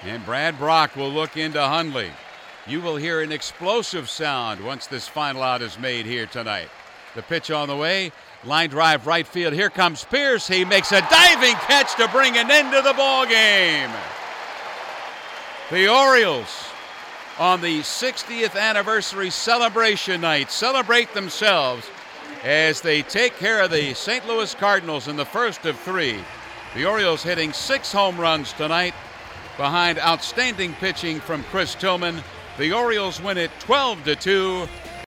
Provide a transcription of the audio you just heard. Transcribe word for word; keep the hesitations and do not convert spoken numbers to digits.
And Brad Brock will look into Hundley. You will hear an explosive sound once this final out is made here tonight. The pitch on the way. Line drive right field. Here comes Pierce. He makes a diving catch to bring an end to the ball game. The Orioles on the sixtieth anniversary celebration night celebrate themselves as they take care of the Saint Louis Cardinals in the first of three. The Orioles hitting six home runs tonight behind outstanding pitching from Chris Tillman. The Orioles win it twelve to two.